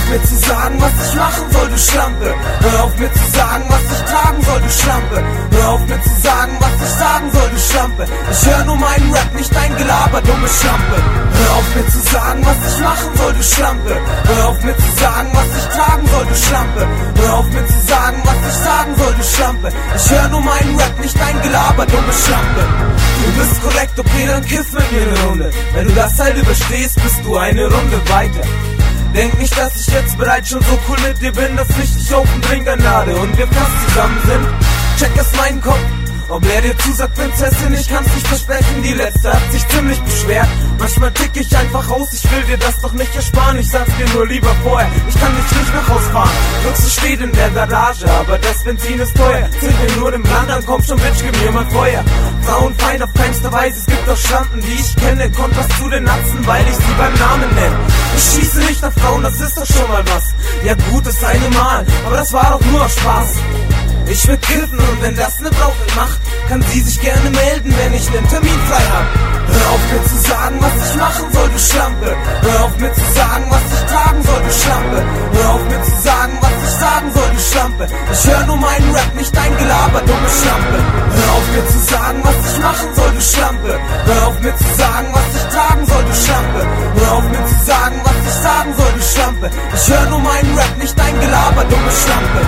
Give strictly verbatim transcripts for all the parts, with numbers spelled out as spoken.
mir zu sagen, was ich machen soll, du Schlampe. Hör auf mir zu sagen, was ich tragen soll, du Schlampe. Hör auf mir zu sagen, was ich sagen soll, du Schlampe. Ich hör nur meinen Rap, nicht dein Gelaber, dumme Schlampe. Hör auf mir zu sagen, was ich machen soll, du Schlampe. Hör auf mir zu sagen, was ich tragen soll, du Schlampe. Hör auf mir zu sagen, was ich sagen soll, du Schlampe. Ich hör nur meinen Rap, nicht dein Gelaber, dumme Schlampe. Du bist korrekt, okay, dann kiff mit mir eine Runde. Wenn du das halt überstehst, bist du eine Runde weiter. Denk nicht, dass ich jetzt bereits schon so cool mit dir bin, dass ich dich auf den Drink einlade und wir fast zusammen sind. Check erst meinen Kopf, ob er dir zusagt, Prinzessin, ich kann's nicht versprechen. Die letzte hat sich ziemlich beschwert. Manchmal tick ich einfach aus, ich will dir das doch nicht ersparen. Ich sag's dir nur lieber vorher, ich kann dich nicht nach Haus fahren. Luxus steht in der Garage, aber das Benzin ist teuer. Zünd mir nur im Land an, komm schon, Bitch, gib mir mal Feuer. Frauenfeind auf keinster Weise, es gibt auch Schlampen, die ich kenne. Kommt was zu den Natzen, weil ich sie beim Namen nenne. Ich schieße nicht auf Frauen, das ist doch schon mal was. Ja gut, das eine Mal, aber das war doch nur Spaß. Ich will kiffen und wenn das ne Braut macht, kann sie sich gerne melden, wenn ich nen Termin frei hab. Hör auf mir zu sagen, was ich machen soll, du Schlampe. Hör auf mir zu sagen, was ich tragen soll, du Schlampe. Hör auf mir zu sagen, was ich sagen soll, du Schlampe. Ich hör nur meinen Rap, nicht dein Gelaber, dumme Schlampe. Hör auf mir zu sagen, was ich machen soll, du Schlampe. Hör auf mir zu sagen, was ich tragen soll, du Schlampe. Hör auf mir zu sagen, was ich sagen soll, du Schlampe. Ich hör nur meinen Rap, nicht dein Gelaber, dumme Schlampe.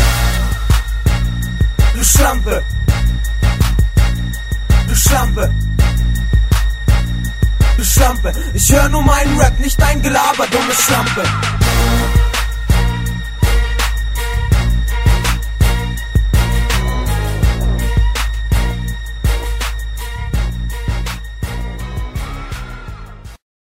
Du Schlampe, du Schlampe, du Schlampe. Ich hör nur meinen Rap, nicht dein Gelaber, dumme Schlampe.